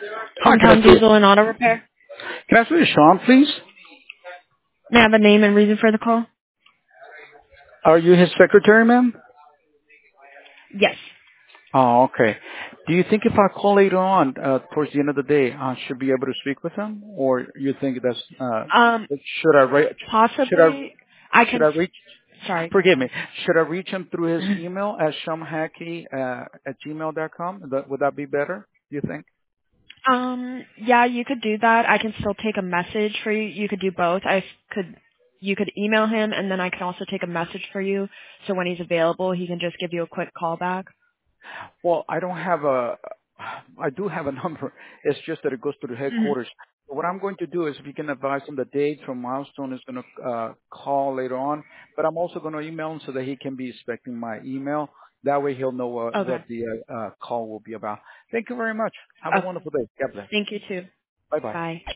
Hi, Income Diesel and Auto Repair. can I speak to Sean, please? May I have a name and reason for the call? Are you his secretary, ma'am? Yes. Oh, okay. Do you think if I call later on, towards the end of the day, I should be able to speak with him, or you think that's Um, should I write? Should I possibly. I should can. I reach? Sorry, go Forgive ahead. me. Should I reach him through his email at shumhacky at gmail.com? Would that be better? Do you think? Yeah, you could do that. I can still take a message for you. You could do both. Could. You could email him, and then I can also take a message for you. So when he's available, he can just give you a quick call back. Well, I do have a number. It's just that it goes to the Mhm. headquarters. What I'm going to do is if you can advise him the date from Milestone is going to call later on, but I'm also going to email him so that he can be expecting my email. That way he'll know what Okay. the call will be about. Thank you very much. Have a Okay. wonderful day. God bless. Thank you too. Bye-bye. Bye.